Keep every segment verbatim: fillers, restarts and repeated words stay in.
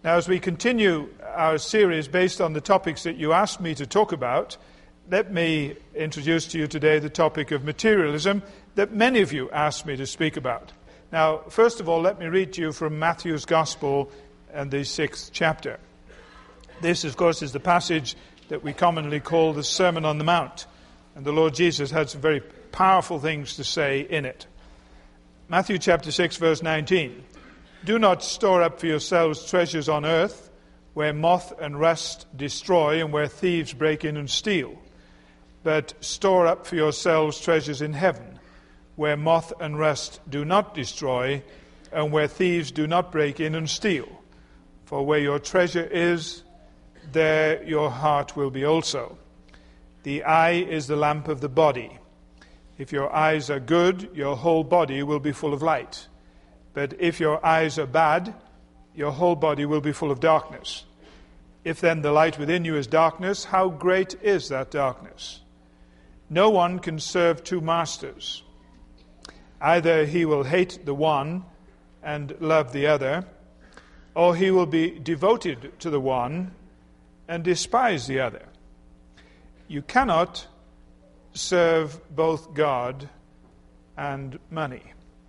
Now, as we continue our series based on the topics that you asked me to talk about, let me introduce to you today the topic of materialism that many of you asked me to speak about. Now, first of all, let me read to you from Matthew's Gospel and the sixth chapter. This, of course, is the passage that we commonly call the Sermon on the Mount. And the Lord Jesus had some very powerful things to say in it. Matthew chapter six, verse nineteen. Do not store up for yourselves treasures on earth, where moth and rust destroy and where thieves break in and steal. But store up for yourselves treasures in heaven, where moth and rust do not destroy, and where thieves do not break in and steal. For where your treasure is, there your heart will be also. The eye is the lamp of the body. If your eyes are good, your whole body will be full of light. But if your eyes are bad, your whole body will be full of darkness. If then the light within you is darkness, how great is that darkness? No one can serve two masters. Either he will hate the one and love the other, or he will be devoted to the one and despise the other. You cannot serve both God and money.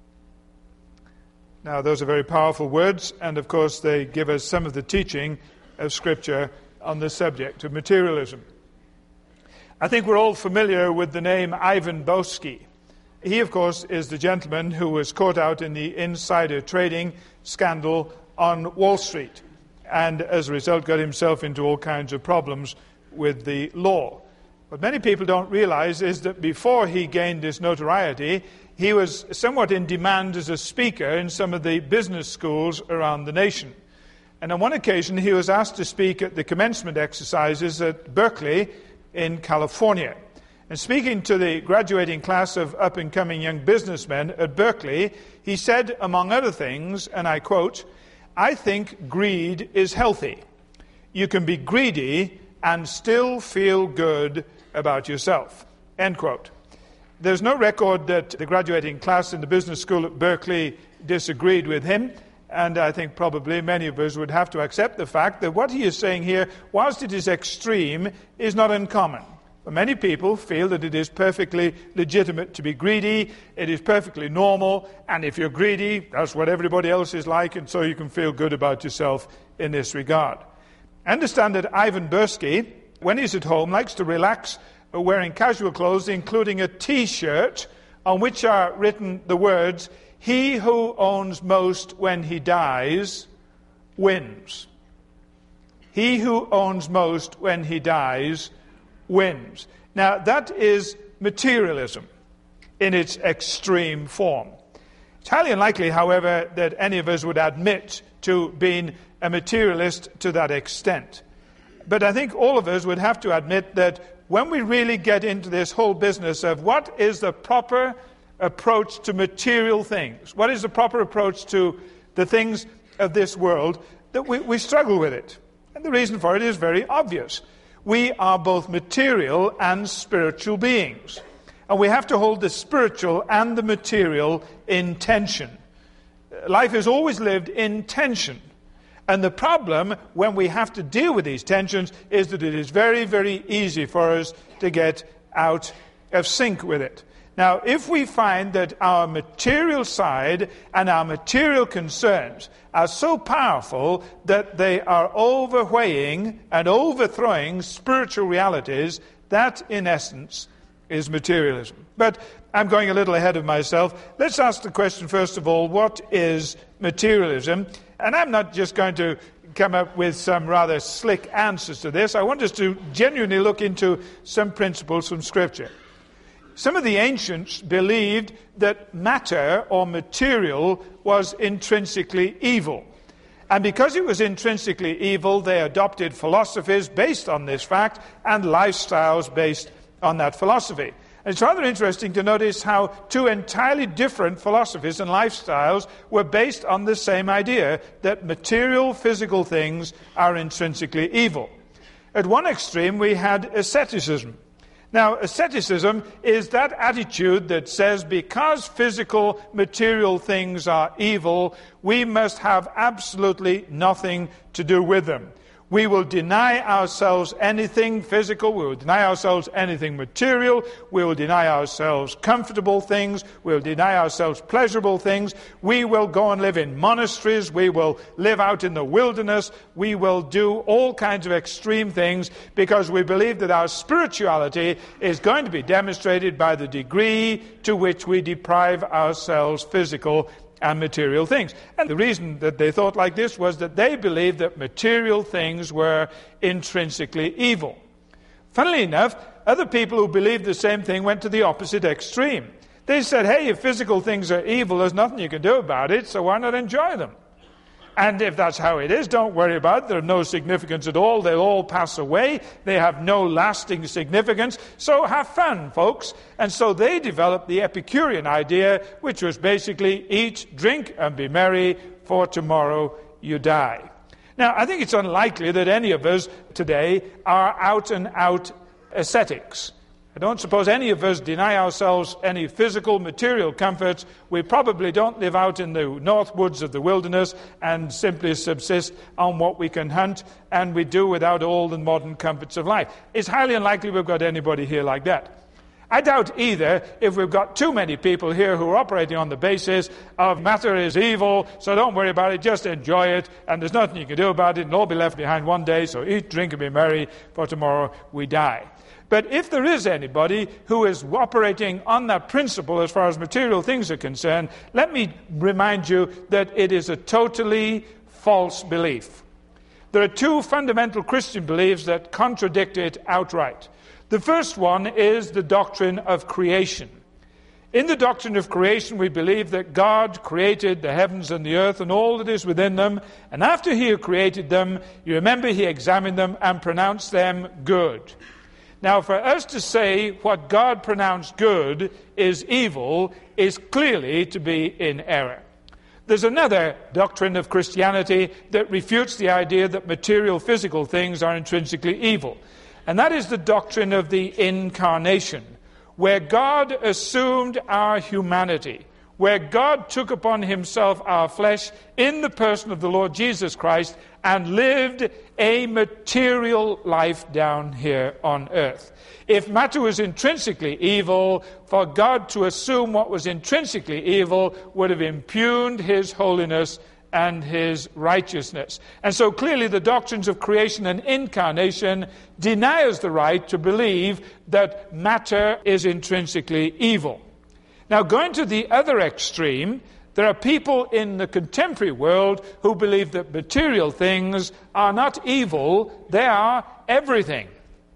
Now, those are very powerful words, and of course they give us some of the teaching of Scripture on the subject of materialism. I think we're all familiar with the name Ivan Boesky. He, of course, is the gentleman who was caught out in the insider trading scandal on Wall Street, and as a result got himself into all kinds of problems with the law. What many people don't realize is that before he gained this notoriety, he was somewhat in demand as a speaker in some of the business schools around the nation. And on one occasion, he was asked to speak at the commencement exercises at Berkeley in California. And speaking to the graduating class of up-and-coming young businessmen at Berkeley, he said, among other things, and I quote, "I think greed is healthy. You can be greedy and still feel good about yourself." End quote. There's no record that the graduating class in the business school at Berkeley disagreed with him, and I think probably many of us would have to accept the fact that what he is saying here, whilst it is extreme, is not uncommon. But many people feel that it is perfectly legitimate to be greedy, it is perfectly normal, and if you're greedy, that's what everybody else is like, and so you can feel good about yourself in this regard. I understand that Ivan Boesky, when he's at home, likes to relax wearing casual clothes, including a T-shirt on which are written the words, "He who owns most when he dies wins." He who owns most when he dies wins. Now, that is materialism in its extreme form. It's highly unlikely, however, that any of us would admit to being a materialist to that extent. But I think all of us would have to admit that when we really get into this whole business of what is the proper approach to material things, what is the proper approach to the things of this world, that we, we struggle with it. And the reason for it is very obvious. We are both material and spiritual beings. And we have to hold the spiritual and the material in tension. Life is always lived in tension. And the problem when we have to deal with these tensions is that it is very, very easy for us to get out of sync with it. Now, if we find that our material side and our material concerns are so powerful that they are overweighing and overthrowing spiritual realities, that, in essence, is materialism. But I'm going a little ahead of myself. Let's ask the question, first of all, what is materialism? And I'm not just going to come up with some rather slick answers to this. I want us to genuinely look into some principles from Scripture. Some of the ancients believed that matter or material was intrinsically evil. And because it was intrinsically evil, they adopted philosophies based on this fact and lifestyles based on that philosophy. And it's rather interesting to notice how two entirely different philosophies and lifestyles were based on the same idea, that material, physical things are intrinsically evil. At one extreme, we had asceticism. Now, asceticism is that attitude that says because physical, material things are evil, we must have absolutely nothing to do with them. We will deny ourselves anything physical. We will deny ourselves anything material. We will deny ourselves comfortable things. We will deny ourselves pleasurable things. We will go and live in monasteries. We will live out in the wilderness. We will do all kinds of extreme things because we believe that our spirituality is going to be demonstrated by the degree to which we deprive ourselves physical and material things. And the reason that they thought like this was that they believed that material things were intrinsically evil. Funnily enough, other people who believed the same thing went to the opposite extreme. They said, hey, if physical things are evil, there's nothing you can do about it, so why not enjoy them? And if that's how it is, don't worry about it. They're of no significance at all. They'll all pass away. They have no lasting significance. So have fun, folks. And so they developed the Epicurean idea, which was basically eat, drink, and be merry, for tomorrow you die. Now, I think it's unlikely that any of us today are out-and-out ascetics. I don't suppose any of us deny ourselves any physical, material comforts. We probably don't live out in the north woods of the wilderness and simply subsist on what we can hunt, and we do without all the modern comforts of life. It's highly unlikely we've got anybody here like that. I doubt either if we've got too many people here who are operating on the basis of matter is evil, so don't worry about it, just enjoy it, and there's nothing you can do about it, and all be left behind one day, so eat, drink, and be merry, for tomorrow we die. But if there is anybody who is operating on that principle as far as material things are concerned, let me remind you that it is a totally false belief. There are two fundamental Christian beliefs that contradict it outright. The first one is the doctrine of creation. In the doctrine of creation, we believe that God created the heavens and the earth and all that is within them, and after he had created them, you remember he examined them and pronounced them good. Now, for us to say what God pronounced good is evil is clearly to be in error. There's another doctrine of Christianity that refutes the idea that material physical things are intrinsically evil, and that is the doctrine of the incarnation, where God assumed our humanity, where God took upon himself our flesh in the person of the Lord Jesus Christ and lived a material life down here on earth. If matter was intrinsically evil, for God to assume what was intrinsically evil would have impugned his holiness and his righteousness. And so clearly the doctrines of creation and incarnation deny us the right to believe that matter is intrinsically evil. Now, going to the other extreme, there are people in the contemporary world who believe that material things are not evil, they are everything.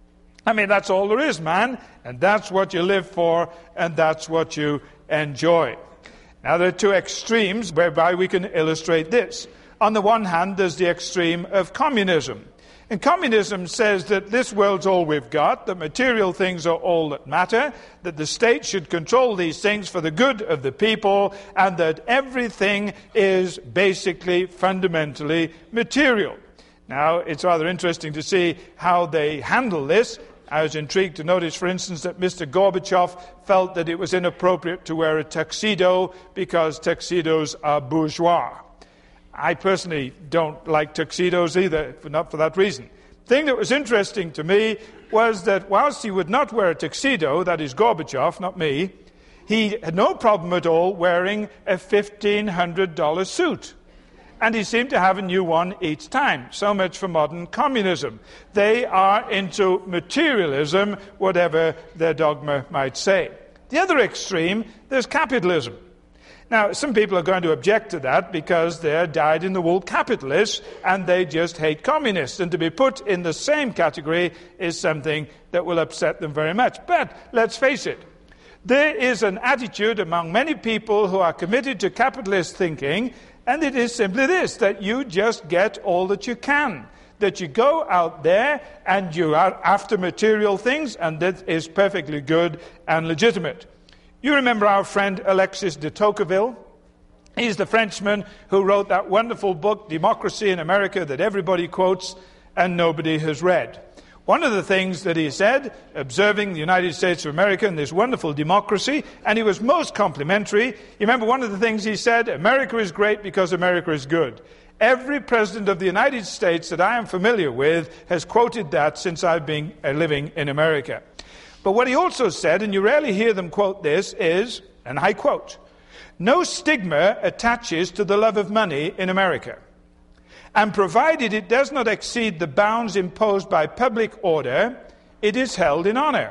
I mean, that's all there is, man, and that's what you live for, and that's what you enjoy. Now, there are two extremes whereby we can illustrate this. On the one hand, there's the extreme of communism. And communism says that this world's all we've got, that material things are all that matter, that the state should control these things for the good of the people, and that everything is basically fundamentally material. Now, it's rather interesting to see how they handle this. I was intrigued to notice, for instance, that Mister Gorbachev felt that it was inappropriate to wear a tuxedo because tuxedos are bourgeois. I personally don't like tuxedos either, not for that reason. The thing that was interesting to me was that whilst he would not wear a tuxedo, that is Gorbachev, not me, he had no problem at all wearing a fifteen hundred dollars suit. And he seemed to have a new one each time. So much for modern communism. They are into materialism, whatever their dogma might say. The other extreme, there's capitalism. Now, some people are going to object to that because they're dyed-in-the-wool capitalists and they just hate communists. And to be put in the same category is something that will upset them very much. But let's face it, there is an attitude among many people who are committed to capitalist thinking, and it is simply this, that you just get all that you can. That you go out there and you are after material things, and that is perfectly good and legitimate. You remember our friend Alexis de Tocqueville? He's the Frenchman who wrote that wonderful book, Democracy in America, that everybody quotes and nobody has read. One of the things that he said, observing the United States of America and this wonderful democracy, and he was most complimentary. You remember one of the things he said, America is great because America is good. Every president of the United States that I am familiar with has quoted that since I've been uh, living in America. But what he also said, and you rarely hear them quote this, is, and I quote, "No stigma attaches to the love of money in America. And provided it does not exceed the bounds imposed by public order, it is held in honor.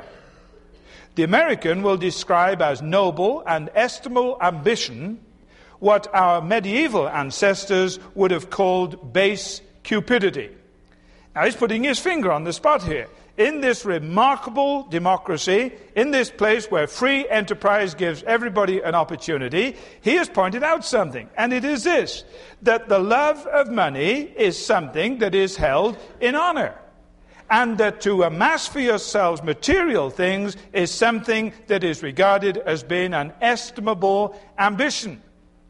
The American will describe as noble and estimable ambition what our medieval ancestors would have called base cupidity." Now he's putting his finger on the spot here. In this remarkable democracy, in this place where free enterprise gives everybody an opportunity, he has pointed out something, and it is this, that the love of money is something that is held in honor, and that to amass for yourselves material things is something that is regarded as being an estimable ambition.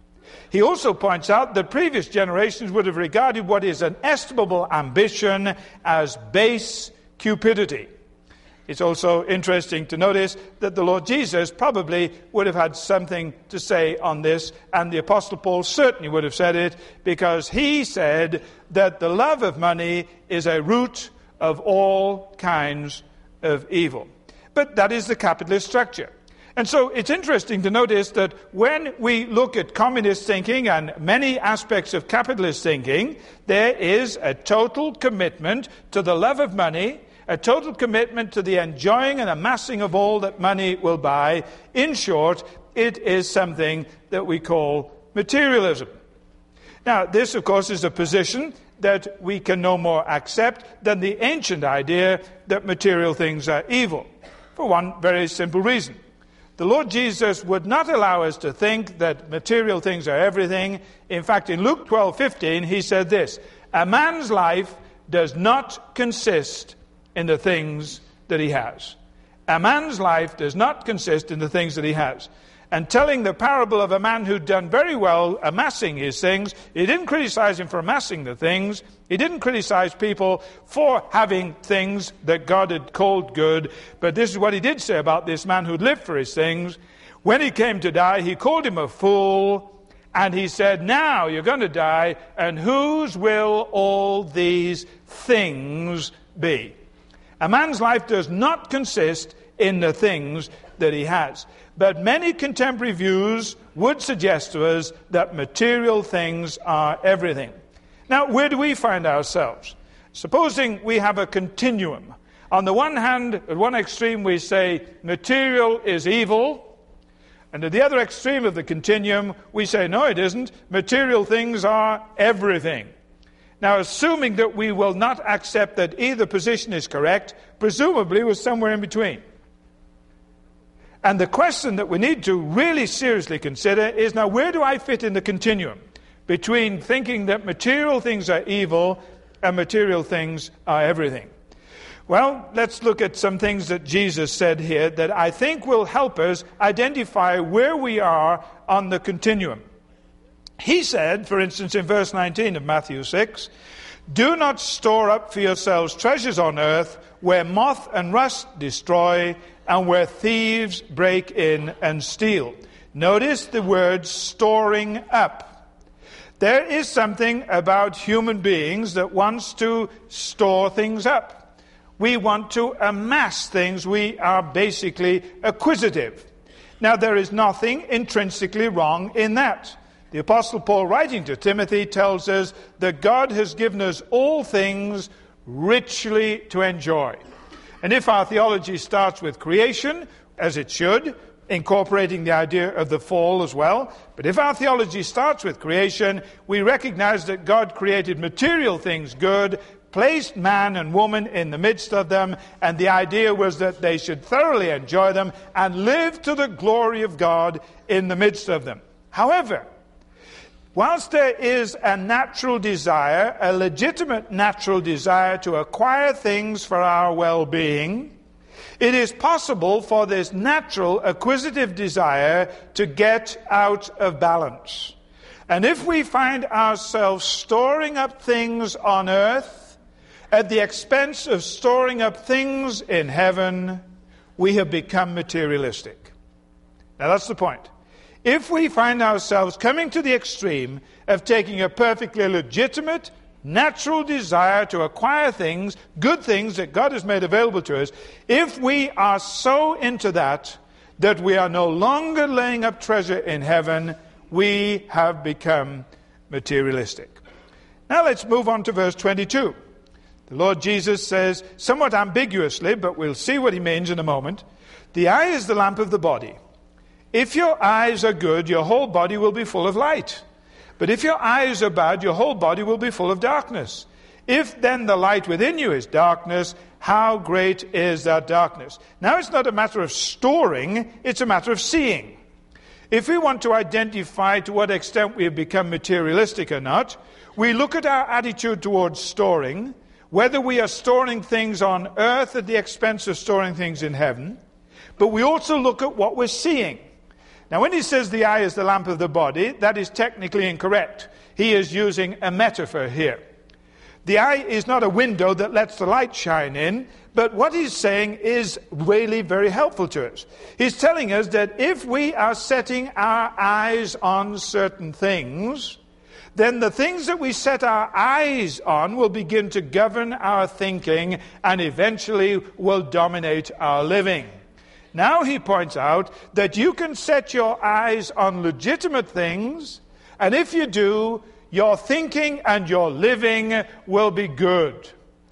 He also points out that previous generations would have regarded what is an estimable ambition as base cupidity. It's also interesting to notice that the Lord Jesus probably would have had something to say on this, and the Apostle Paul certainly would have said it, because he said that the love of money is a root of all kinds of evil. But that is the capitalist structure. And so it's interesting to notice that when we look at communist thinking and many aspects of capitalist thinking, there is a total commitment to the love of money, a total commitment to the enjoying and amassing of all that money will buy. In short, it is something that we call materialism. Now, this, of course, is a position that we can no more accept than the ancient idea that material things are evil, for one very simple reason. The Lord Jesus would not allow us to think that material things are everything. In fact, in Luke twelve fifteen, he said this, "A man's life does not consist in the things that he has." A man's life does not consist in the things that he has. And telling the parable of a man who'd done very well amassing his things, he didn't criticize him for amassing the things. He didn't criticize people for having things that God had called good. But this is what he did say about this man who'd lived for his things. When he came to die, he called him a fool. And he said, "Now you're going to die, and whose will all these things be?" A man's life does not consist in the things that he has. But many contemporary views would suggest to us that material things are everything. Now, where do we find ourselves? Supposing we have a continuum. On the one hand, at one extreme we say material is evil, and at the other extreme of the continuum we say, no, it isn't. Material things are everything. Now, assuming that we will not accept that either position is correct, presumably we're somewhere in between. And the question that we need to really seriously consider is, now, where do I fit in the continuum between thinking that material things are evil and material things are everything? Well, let's look at some things that Jesus said here that I think will help us identify where we are on the continuum. He said, for instance, in verse nineteen of Matthew six, "Do not store up for yourselves treasures on earth, where moth and rust destroy, and where thieves break in and steal." Notice the word storing up. There is something about human beings that wants to store things up. We want to amass things. We are basically acquisitive. Now, there is nothing intrinsically wrong in that. The Apostle Paul, writing to Timothy, tells us that God has given us all things richly to enjoy. And if our theology starts with creation, as it should, incorporating the idea of the fall as well, but if our theology starts with creation, we recognize that God created material things good, placed man and woman in the midst of them, and the idea was that they should thoroughly enjoy them and live to the glory of God in the midst of them. However, whilst there is a natural desire, a legitimate natural desire to acquire things for our well-being, it is possible for this natural acquisitive desire to get out of balance. And if we find ourselves storing up things on earth At the expense of storing up things in heaven, we have become materialistic. Now that's the point. If we find ourselves coming to the extreme of taking a perfectly legitimate, natural desire to acquire things, good things that God has made available to us, if we are so into that that we are no longer laying up treasure in heaven, we have become materialistic. Now let's move on to verse twenty-two. The Lord Jesus says, somewhat ambiguously, but we'll see what he means in a moment, the eye is the lamp of the body. If your eyes are good, your whole body will be full of light. But if your eyes are bad, your whole body will be full of darkness. If then the light within you is darkness, how great is that darkness? Now it's not a matter of storing, it's a matter of seeing. If we want to identify to what extent we have become materialistic or not, we look at our attitude towards storing, whether we are storing things on earth at the expense of storing things in heaven, but we also look at what we're seeing. Now, when he says the eye is the lamp of the body, that is technically incorrect. He is using a metaphor here. The eye is not a window that lets the light shine in, but what he's saying is really very helpful to us. He's telling us that if we are setting our eyes on certain things, then the things that we set our eyes on will begin to govern our thinking and eventually will dominate our living. Now he points out that you can set your eyes on legitimate things, and if you do, your thinking and your living will be good.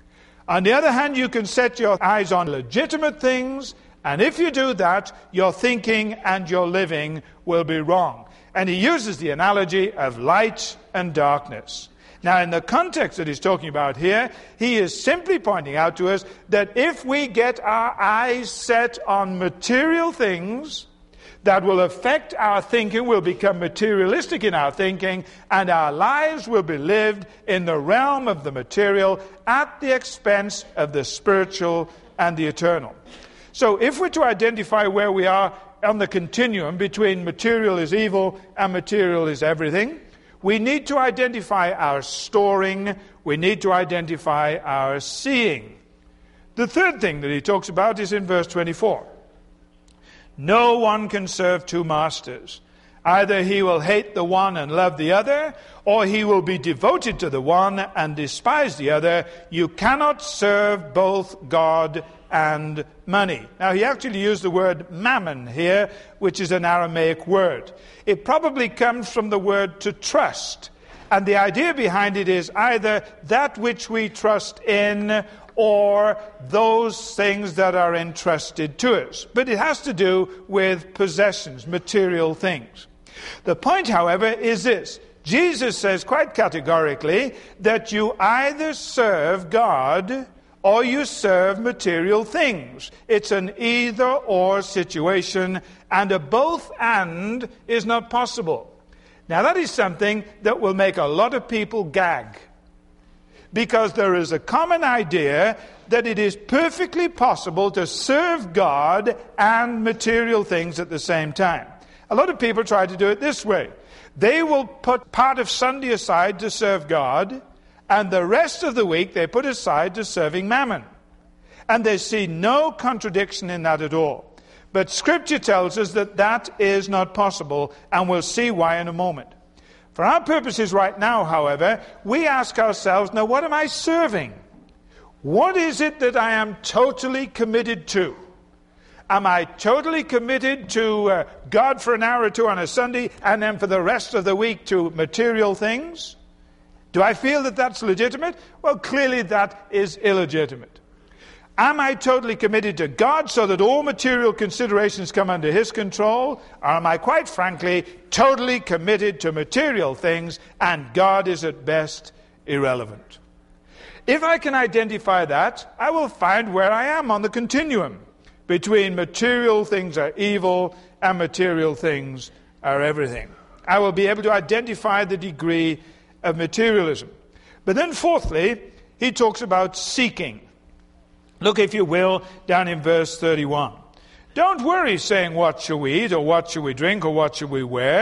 On the other hand, you can set your eyes on legitimate things, and if you do that, your thinking and your living will be wrong. And he uses the analogy of light and darkness. Now, in the context that he's talking about here, he is simply pointing out to us that if we get our eyes set on material things, that will affect our thinking, will become materialistic in our thinking, and our lives will be lived in the realm of the material at the expense of the spiritual and the eternal. So if we're to identify where we are on the continuum between material is evil and material is everything, we need to identify our storing, we need to identify our seeing. The third thing that he talks about is in verse twenty-four. No one can serve two masters. Either he will hate the one and love the other, or he will be devoted to the one and despise the other. You cannot serve both God and money. Now, he actually used the word mammon here, which is an Aramaic word. It probably comes from the word to trust. And the idea behind it is either that which we trust in or those things that are entrusted to us. But it has to do with possessions, material things. The point, however, is this. Jesus says quite categorically that you either serve God or you serve material things. It's an either-or situation, and a both-and is not possible. Now, that is something that will make a lot of people gag, because there is a common idea that it is perfectly possible to serve God and material things at the same time. A lot of people try to do it this way. They will put part of Sunday aside to serve God, and the rest of the week they put aside to serving mammon. And they see no contradiction in that at all. But Scripture tells us that that is not possible, and we'll see why in a moment. For our purposes right now, however, we ask ourselves, now what am I serving? What is it that I am totally committed to? Am I totally committed to uh, God for an hour or two on a Sunday, and then for the rest of the week to material things? Do I feel that that's legitimate? Well, clearly that is illegitimate. Am I totally committed to God so that all material considerations come under His control? Or am I, quite frankly, totally committed to material things and God is at best irrelevant? If I can identify that, I will find where I am on the continuum between material things are evil and material things are everything. I will be able to identify the degree of materialism. But then fourthly, he talks about seeking. Look, if you will, down in verse thirty-one. Don't worry saying, what shall we eat, or what shall we drink, or what shall we wear?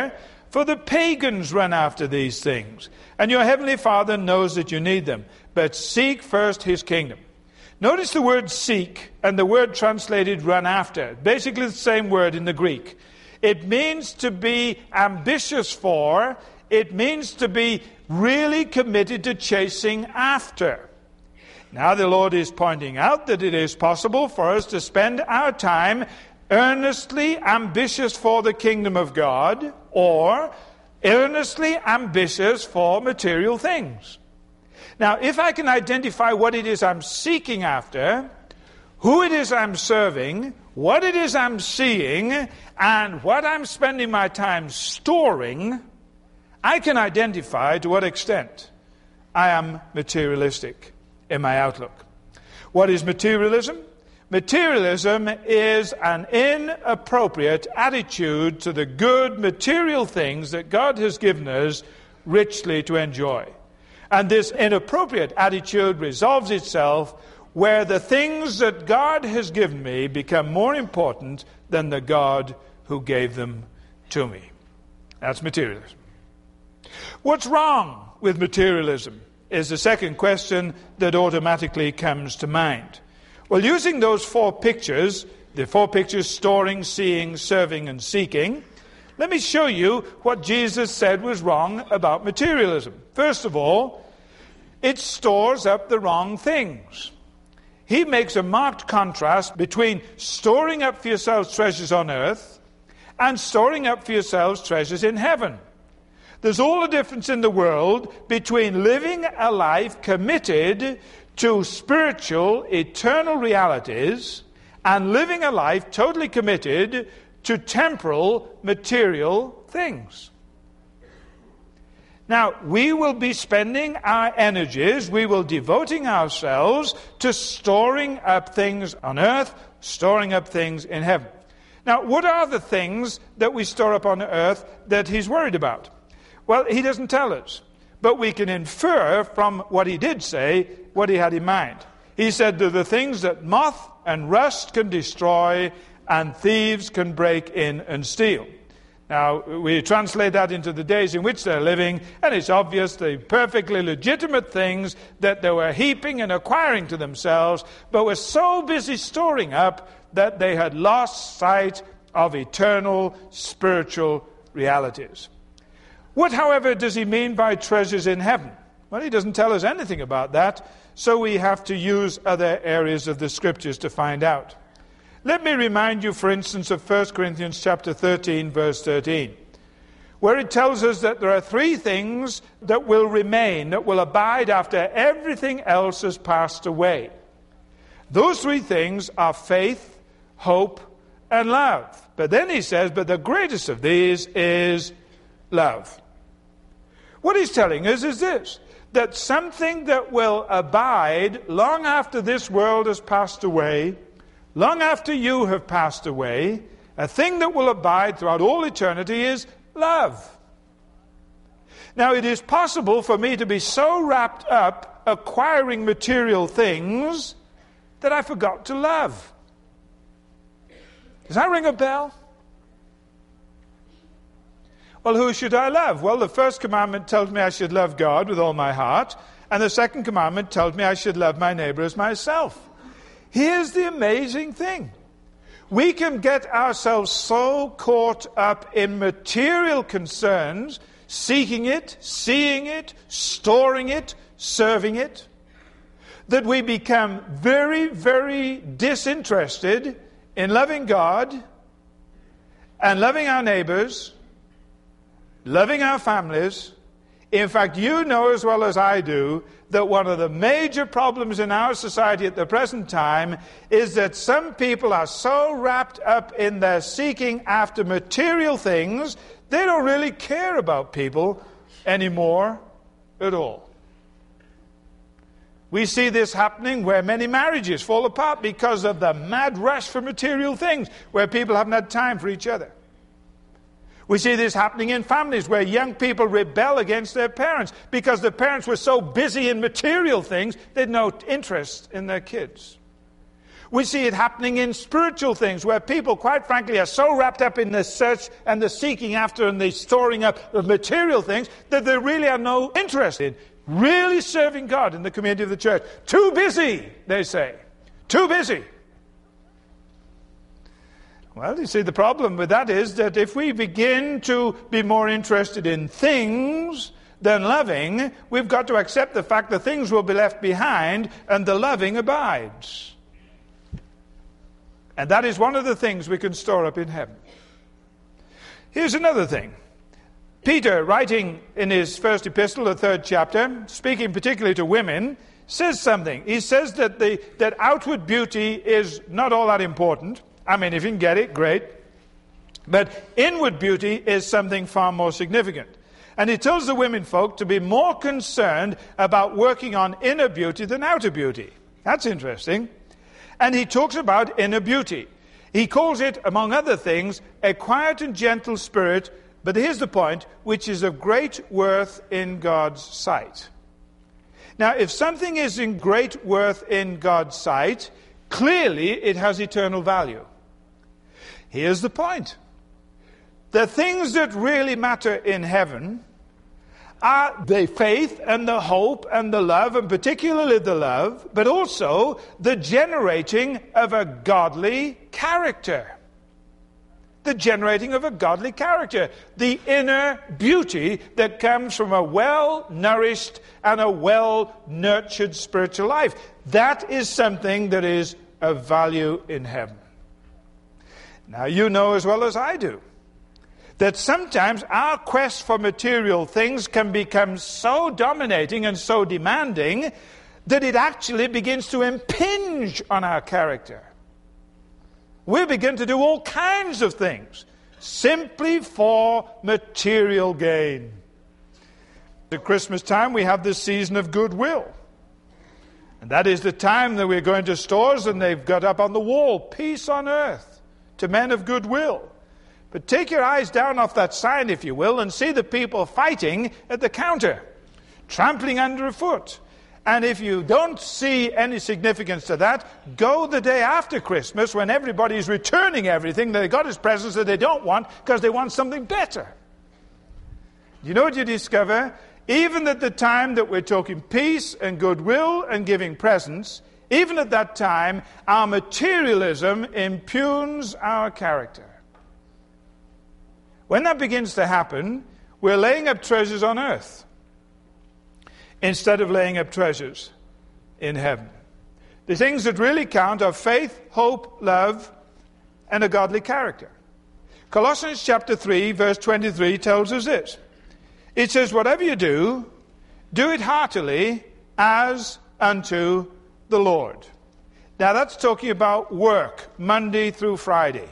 For the pagans run after these things, and your heavenly Father knows that you need them. But seek first his kingdom. Notice the word seek and the word translated run after. Basically the same word in the Greek. It means to be ambitious for. It means to be really committed to chasing after. Now the Lord is pointing out that it is possible for us to spend our time earnestly ambitious for the kingdom of God, or earnestly ambitious for material things. Now, if I can identify what it is I'm seeking after, who it is I'm serving, what it is I'm seeing, and what I'm spending my time storing, I can identify to what extent I am materialistic in my outlook. What is materialism? Materialism is an inappropriate attitude to the good material things that God has given us richly to enjoy. And this inappropriate attitude resolves itself where the things that God has given me become more important than the God who gave them to me. That's materialism. What's wrong with materialism is the second question that automatically comes to mind. Well, using those four pictures, the four pictures storing, seeing, serving, and seeking, let me show you what Jesus said was wrong about materialism. First of all, it stores up the wrong things. He makes a marked contrast between storing up for yourselves treasures on earth and storing up for yourselves treasures in heaven. There's all the difference in the world between living a life committed to spiritual, eternal realities and living a life totally committed to temporal, material things. Now, we will be spending our energies, we will be devoting ourselves to storing up things on earth, storing up things in heaven. Now, what are the things that we store up on earth that he's worried about? Well, he doesn't tell us. But we can infer from what he did say, what he had in mind. He said they're the things that moth and rust can destroy and thieves can break in and steal. Now, we translate that into the days in which they're living, and it's obvious the perfectly legitimate things that they were heaping and acquiring to themselves, but were so busy storing up that they had lost sight of eternal spiritual realities. What, however, does he mean by treasures in heaven? Well, he doesn't tell us anything about that, so we have to use other areas of the Scriptures to find out. Let me remind you, for instance, of First Corinthians chapter thirteen, verse thirteen, where it tells us that there are three things that will remain, that will abide after everything else has passed away. Those three things are faith, hope, and love. But then he says, but the greatest of these is love. What he's telling us is this, that something that will abide long after this world has passed away, long after you have passed away, a thing that will abide throughout all eternity is love. Now, it is possible for me to be so wrapped up acquiring material things that I forgot to love. Does that ring a bell? Well, who should I love? Well, the first commandment tells me I should love God with all my heart, and the second commandment tells me I should love my neighbor as myself. Here's the amazing thing. We can get ourselves so caught up in material concerns, seeking it, seeing it, storing it, serving it, that we become very, very disinterested in loving God and loving our neighbors, loving our families. In fact, you know as well as I do that one of the major problems in our society at the present time is that some people are so wrapped up in their seeking after material things, they don't really care about people anymore at all. We see this happening where many marriages fall apart because of the mad rush for material things, where people haven't had time for each other. We see this happening in families where young people rebel against their parents because the parents were so busy in material things they had no interest in their kids. We see it happening in spiritual things where people, quite frankly, are so wrapped up in the search and the seeking after and the storing up of material things that they really have no interest in really serving God in the community of the church. Too busy, they say. Too busy. Well, you see, the problem with that is that if we begin to be more interested in things than loving, we've got to accept the fact that things will be left behind and the loving abides. And that is one of the things we can store up in heaven. Here's another thing. Peter, writing in his first epistle, the third chapter, speaking particularly to women, says something. He says that the that outward beauty is not all that important. I mean, if you can get it, great. But inward beauty is something far more significant. And he tells the women folk to be more concerned about working on inner beauty than outer beauty. That's interesting. And he talks about inner beauty. He calls it, among other things, a quiet and gentle spirit, but here's the point, which is of great worth in God's sight. Now, if something is in great worth in God's sight, clearly it has eternal value. Here's the point. The things that really matter in heaven are the faith and the hope and the love, and particularly the love, but also the generating of a godly character. The generating of a godly character. The inner beauty that comes from a well-nourished and a well-nurtured spiritual life. That is something that is of value in heaven. Now, you know as well as I do that sometimes our quest for material things can become so dominating and so demanding that it actually begins to impinge on our character. We begin to do all kinds of things simply for material gain. At Christmas time, we have this season of goodwill. And that is the time that we're going to stores and they've got up on the wall, peace on earth to men of goodwill. But take your eyes down off that sign, if you will, and see the people fighting at the counter, trampling underfoot. And if you don't see any significance to that, go the day after Christmas when everybody's returning everything they got as presents that they don't want because they want something better. You know what you discover? Even at the time that we're talking peace and goodwill and giving presents, even at that time, our materialism impugns our character. When that begins to happen, we're laying up treasures on earth instead of laying up treasures in heaven. The things that really count are faith, hope, love, and a godly character. Colossians chapter three, verse twenty-three tells us this. It says, whatever you do, do it heartily as unto the Lord. Now that's talking about work, Monday through Friday.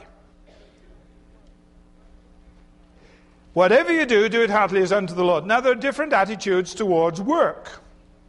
Whatever you do, do it heartily as unto the Lord. Now there are different attitudes towards work.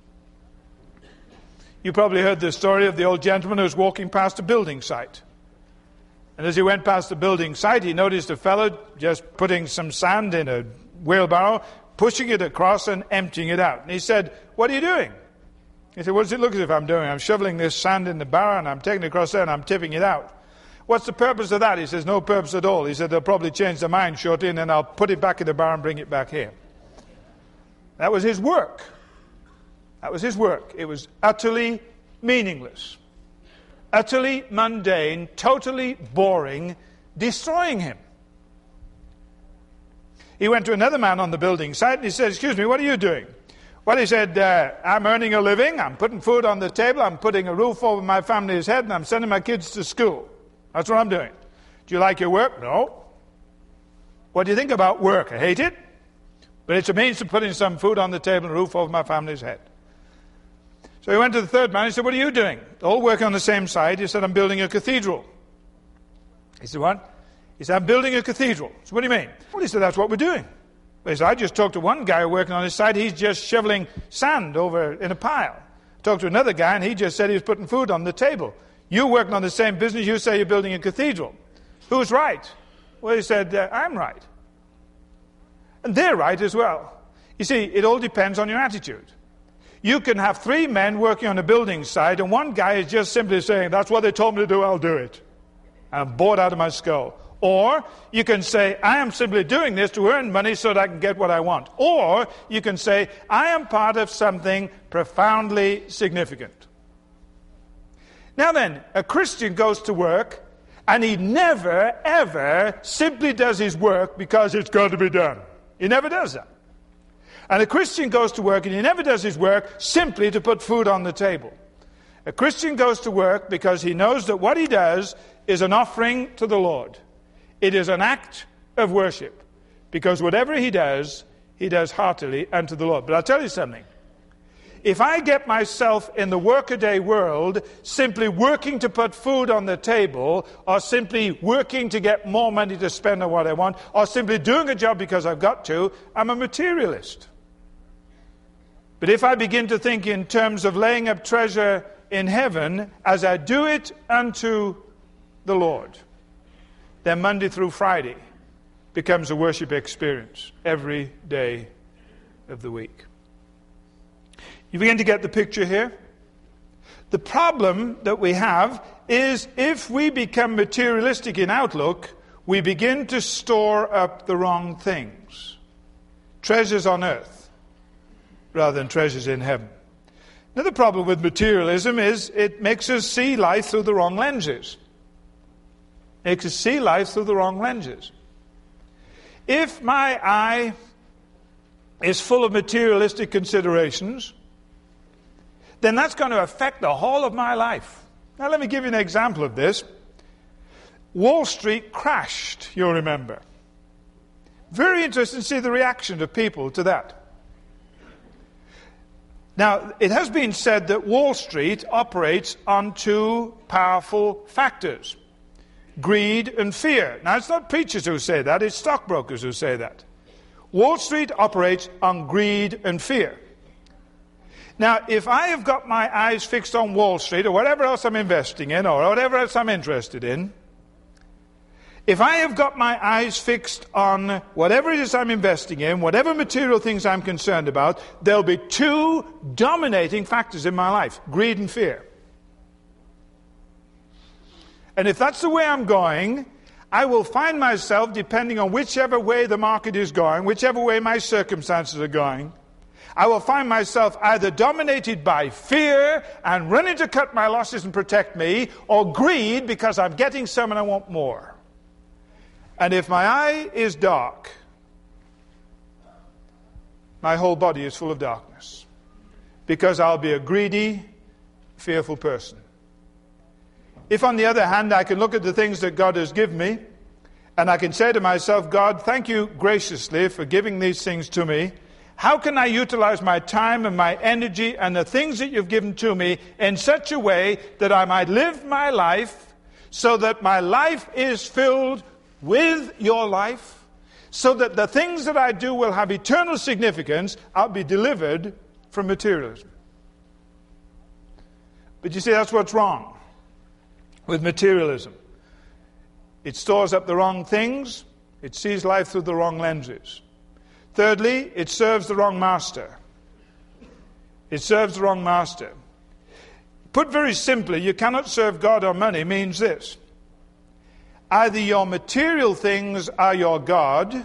You probably heard the story of the old gentleman who was walking past a building site. And as he went past the building site, he noticed a fellow just putting some sand in a wheelbarrow, pushing it across and emptying it out. And he said, what are you doing? He said, what does it look as if I'm doing? I'm shoveling this sand in the barrow and I'm taking it across there and I'm tipping it out. What's the purpose of that? He says, no purpose at all. He said, they'll probably change their mind shortly and then I'll put it back in the barrow and bring it back here. That was his work. That was his work. It was utterly meaningless, utterly mundane, totally boring, destroying him. He went to another man on the building site and he said, excuse me, what are you doing? Well, he said, uh, I'm earning a living, I'm putting food on the table, I'm putting a roof over my family's head, and I'm sending my kids to school. That's what I'm doing. Do you like your work? No. What do you think about work? I hate it. But it's a means to putting some food on the table and a roof over my family's head. So he went to the third man. He said, what are you doing? All working on the same side. He said, I'm building a cathedral. He said, what? He said, I'm building a cathedral. So what do you mean? Well, he said, that's what we're doing. Well, he said, I just talked to one guy working on his side. He's just shoveling sand over in a pile. I talked to another guy, and he just said he was putting food on the table. You're working on the same business. You say you're building a cathedral. Who's right? Well, he said, uh, I'm right. And they're right as well. You see, it all depends on your attitude. You can have three men working on a building site, and one guy is just simply saying, that's what they told me to do, I'll do it. I'm bored out of my skull. Or you can say, I am simply doing this to earn money so that I can get what I want. Or you can say, I am part of something profoundly significant. Now then, a Christian goes to work, and he never, ever simply does his work because it's got to be done. He never does that. And a Christian goes to work, and he never does his work simply to put food on the table. A Christian goes to work because he knows that what he does is an offering to the Lord. It is an act of worship, because whatever he does, he does heartily unto the Lord. But I'll tell you something. If I get myself in the workaday world simply working to put food on the table, or simply working to get more money to spend on what I want, or simply doing a job because I've got to, I'm a materialist. But if I begin to think in terms of laying up treasure in heaven as I do it unto the Lord, then Monday through Friday becomes a worship experience every day of the week. You begin to get the picture here? The problem that we have is if we become materialistic in outlook, we begin to store up the wrong things. Treasures on earth rather than treasures in heaven. Another problem with materialism is it makes us see life through the wrong lenses. Makes us see life through the wrong lenses. If my eye is full of materialistic considerations, then that's going to affect the whole of my life. Now let me give you an example of this. Wall Street crashed, you'll remember. Very interesting to see the reaction of people to that. Now, it has been said that Wall Street operates on two powerful factors: greed and fear. Now, it's not preachers who say that, it's stockbrokers who say that. Wall Street operates on greed and fear. Now, if I have got my eyes fixed on Wall Street or whatever else I'm investing in or whatever else I'm interested in, if I have got my eyes fixed on whatever it is I'm investing in, whatever material things I'm concerned about, there'll be two dominating factors in my life: greed and fear. And if that's the way I'm going, I will find myself, depending on whichever way the market is going, whichever way my circumstances are going, I will find myself either dominated by fear and running to cut my losses and protect me, or greed because I'm getting some and I want more. And if my eye is dark, my whole body is full of darkness, because I'll be a greedy, fearful person. If, on the other hand, I can look at the things that God has given me, and I can say to myself, God, thank you graciously for giving these things to me. How can I utilize my time and my energy and the things that you've given to me in such a way that I might live my life so that my life is filled with your life, so that the things that I do will have eternal significance? I'll be delivered from materialism. But you see, that's what's wrong with materialism. It stores up the wrong things. It sees life through the wrong lenses. Thirdly, it serves the wrong master. It serves the wrong master. Put very simply, you cannot serve God or money means this: either your material things are your God,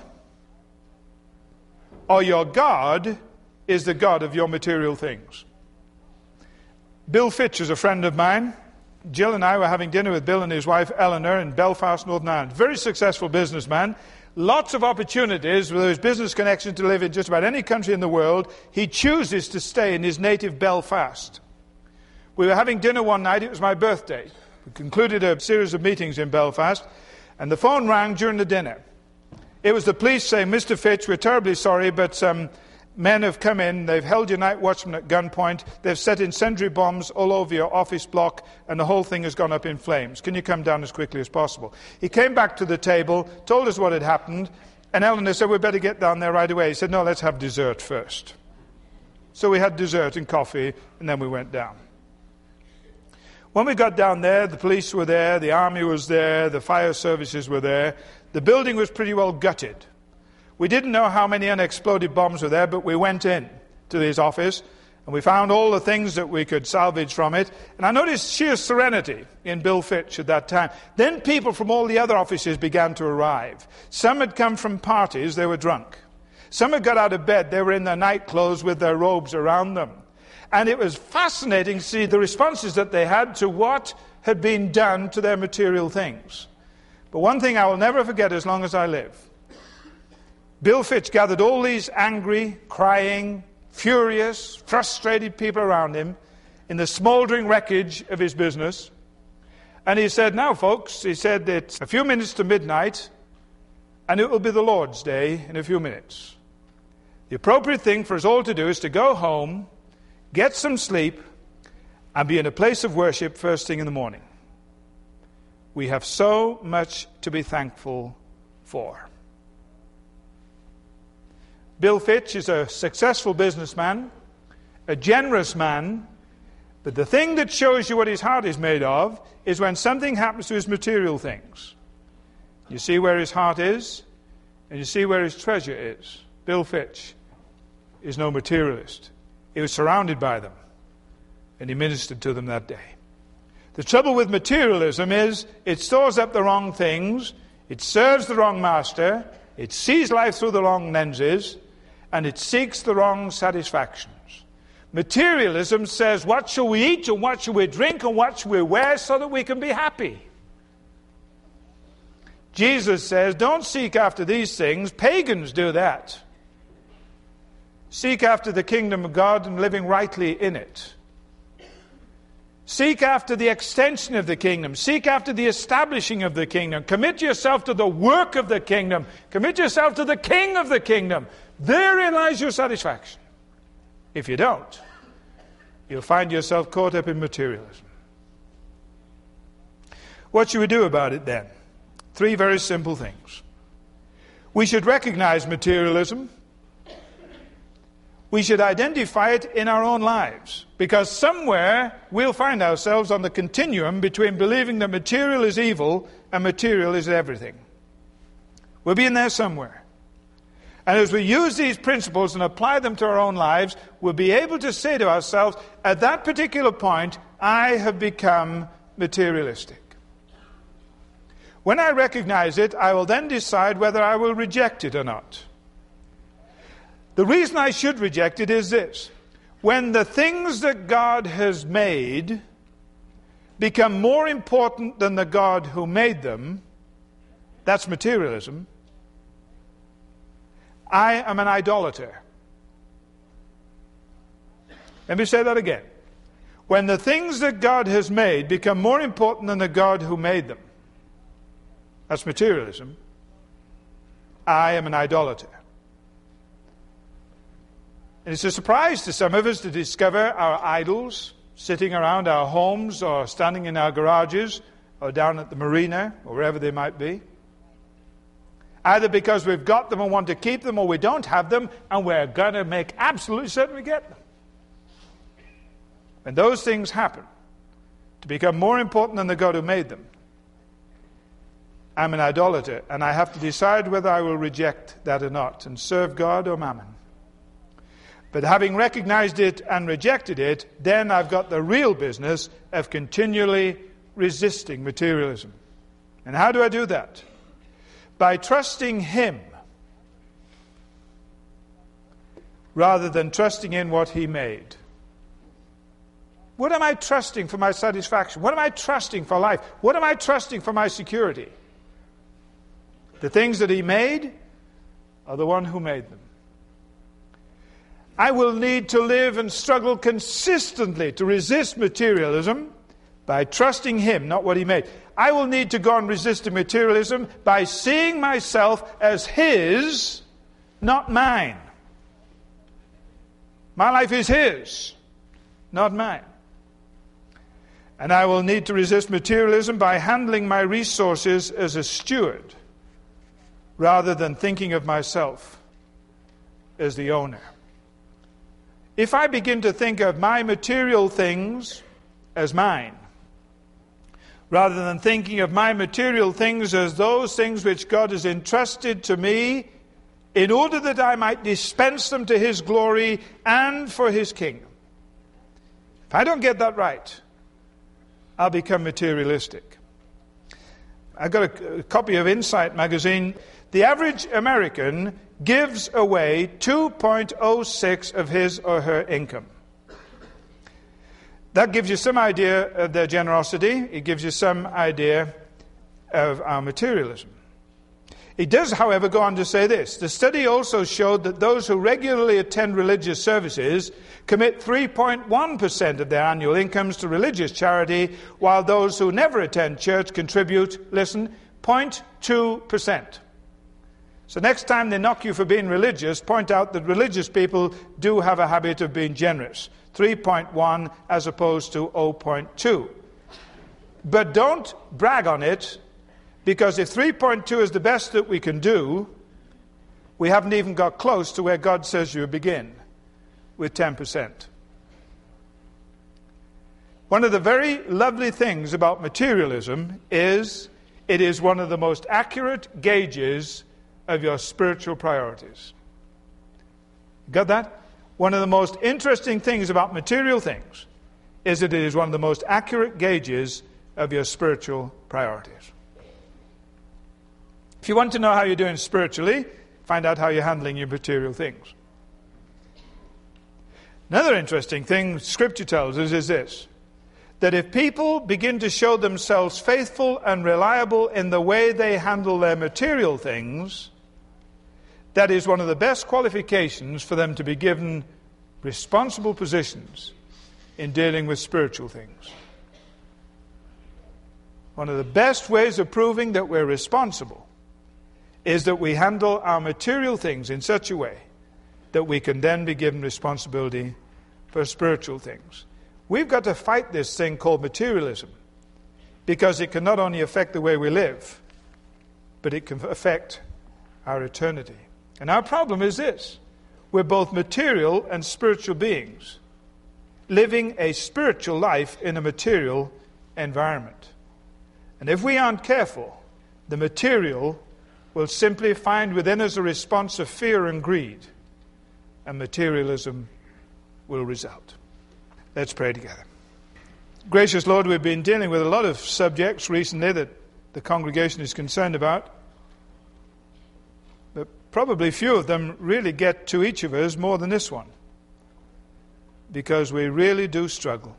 or your God is the God of your material things. Bill Fitch is a friend of mine. Jill and I were having dinner with Bill and his wife Eleanor in Belfast, Northern Ireland. Very successful businessman. Lots of opportunities with his business connection to live in just about any country in the world. He chooses to stay in his native Belfast. We were having dinner one night. It was my birthday. We concluded a series of meetings in Belfast, and the phone rang during the dinner. It was the police saying, Mister Fitch, we're terribly sorry, but some men have come in, they've held your night watchman at gunpoint, they've set incendiary bombs all over your office block, and the whole thing has gone up in flames. Can you come down as quickly as possible? He came back to the table, told us what had happened, and Eleanor said, we better get down there right away. He said, no, let's have dessert first. So we had dessert and coffee, and then we went down. When we got down there, the police were there, the army was there, the fire services were there. The building was pretty well gutted. We didn't know how many unexploded bombs were there, but we went in to his office, And we found all the things that we could salvage from it. And I noticed sheer serenity in Bill Fitch at that time. Then people from all the other offices began to arrive. Some had come from parties, they were drunk. Some had got out of bed, they were in their night clothes with their robes around them. And it was fascinating to see the responses that they had to what had been done to their material things. But one thing I will never forget as long as I live. Bill Fitch gathered all these angry, crying, furious, frustrated people around him in the smouldering wreckage of his business. And he said, now folks, he said, it's a few minutes to midnight and it will be the Lord's Day in a few minutes. The appropriate thing for us all to do is to go home, get some sleep, and be in a place of worship first thing in the morning. We have so much to be thankful for. Bill Fitch is a successful businessman, a generous man, but the thing that shows you what his heart is made of is when something happens to his material things. You see where his heart is, and you see where his treasure is. Bill Fitch is no materialist. He was surrounded by them, and he ministered to them that day. The trouble with materialism is it stores up the wrong things, it serves the wrong master, it sees life through the wrong lenses, and it seeks the wrong satisfactions. Materialism says, what shall we eat, and what shall we drink, and what shall we wear so that we can be happy? Jesus says, don't seek after these things. Pagans do that. Seek after the kingdom of God and living rightly in it. Seek after the extension of the kingdom. Seek after the establishing of the kingdom. Commit yourself to the work of the kingdom. Commit yourself to the king of the kingdom. Therein lies your satisfaction. If you don't, you'll find yourself caught up in materialism. What should we do about it then? Three very simple things. We should recognize materialism. We should identify it in our own lives, because somewhere we'll find ourselves on the continuum between believing that material is evil and material is everything. We'll be in there somewhere. And as we use these principles and apply them to our own lives, we'll be able to say to ourselves, at that particular point, I have become materialistic. When I recognize it, I will then decide whether I will reject it or not. The reason I should reject it is this. When the things that God has made become more important than the God who made them, that's materialism. I am an idolater. Let me say that again. When the things that God has made become more important than the God who made them, that's materialism. I am an idolater. And it's a surprise to some of us to discover our idols sitting around our homes or standing in our garages or down at the marina or wherever they might be. Either because we've got them and want to keep them, or we don't have them and we're going to make absolutely certain we get them. When those things happen to become more important than the God who made them, I'm an idolater, and I have to decide whether I will reject that or not and serve God or mammon. But having recognized it and rejected it, then I've got the real business of continually resisting materialism. And how do I do that? By trusting Him rather than trusting in what He made. What am I trusting for my satisfaction? What am I trusting for life? What am I trusting for my security? The things that He made or the one who made them? I will need to live and struggle consistently to resist materialism by trusting Him, not what He made. I will need to go on resisting materialism by seeing myself as His, not mine. My life is His, not mine. And I will need to resist materialism by handling my resources as a steward rather than thinking of myself as the owner. If I begin to think of my material things as mine, rather than thinking of my material things as those things which God has entrusted to me in order that I might dispense them to His glory and for His kingdom, If I don't get that right, I'll become materialistic. I got a, a copy of Insight magazine. The average American gives away two point oh six of his or her income. That gives you some idea of their generosity. It gives you some idea of our materialism. It does, however, go on to say this. The study also showed that those who regularly attend religious services commit three point one percent of their annual incomes to religious charity, while those who never attend church contribute, listen, zero point two percent. So next time they knock you for being religious, point out that religious people do have a habit of being generous. three point one as opposed to zero point two. But don't brag on it, because if three point two is the best that we can do, we haven't even got close to where God says you begin, with ten percent. One of the very lovely things about materialism is it is one of the most accurate gauges of your spiritual priorities. Got that? One of the most interesting things about material things is that it is one of the most accurate gauges of your spiritual priorities. If you want to know how you're doing spiritually, find out how you're handling your material things. Another interesting thing Scripture tells us is this, that if people begin to show themselves faithful and reliable in the way they handle their material things, that is one of the best qualifications for them to be given responsible positions in dealing with spiritual things. One of the best ways of proving that we're responsible is that we handle our material things in such a way that we can then be given responsibility for spiritual things. We've got to fight this thing called materialism, because it can not only affect the way we live, but it can affect our eternity. And our problem is this: we're both material and spiritual beings, living a spiritual life in a material environment. And if we aren't careful, the material will simply find within us a response of fear and greed, and materialism will result. Let's pray together. Gracious Lord, we've been dealing with a lot of subjects recently that the congregation is concerned about, but probably few of them really get to each of us more than this one, because we really do struggle.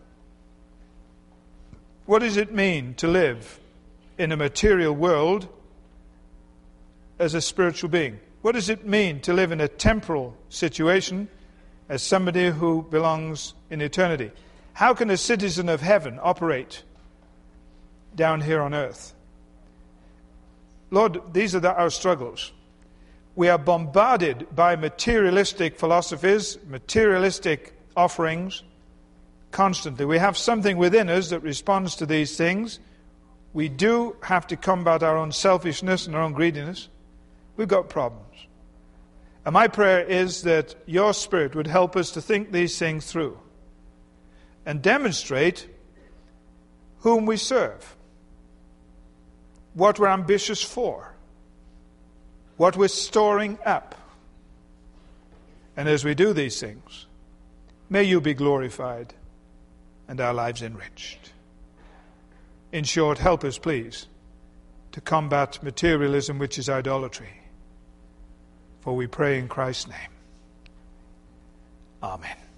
What does it mean to live in a material world as a spiritual being? What does it mean to live in a temporal situation as somebody who belongs in eternity? How can a citizen of heaven operate down here on earth? Lord, these are the, our struggles. We are bombarded by materialistic philosophies, materialistic offerings constantly. We have something within us that responds to these things. We do have to combat our own selfishness and our own greediness. We've got problems. And my prayer is that your Spirit would help us to think these things through and demonstrate whom we serve, what we're ambitious for, what we're storing up. And as we do these things, may you be glorified and our lives enriched. In short, help us, please, to combat materialism, which is idolatry. For we pray in Christ's name. Amen.